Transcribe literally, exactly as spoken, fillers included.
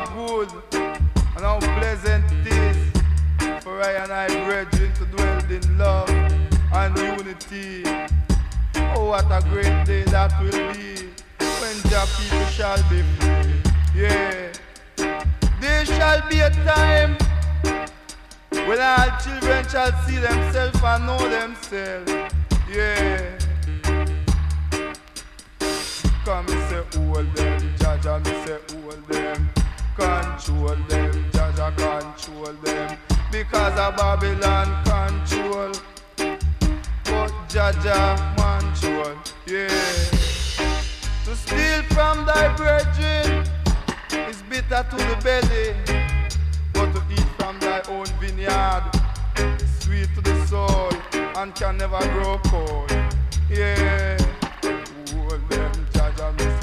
good and how pleasant it is for I and I brethren to dwell in love and unity. Oh, what a great day that will be when Jah people shall be free. Yeah, there shall be a time when all children shall see themselves and know themselves. Yeah. Come me say hold them, Jah Jah me say hold them. Control them, Jah Jah control them. Because of Babylon control, but Jah Jah control. Yeah. To steal from thy brethren is bitter to the belly, but to eat from thy own vineyard is sweet to the soul and can never grow cold. Yeah. Hold them, Jah Jah me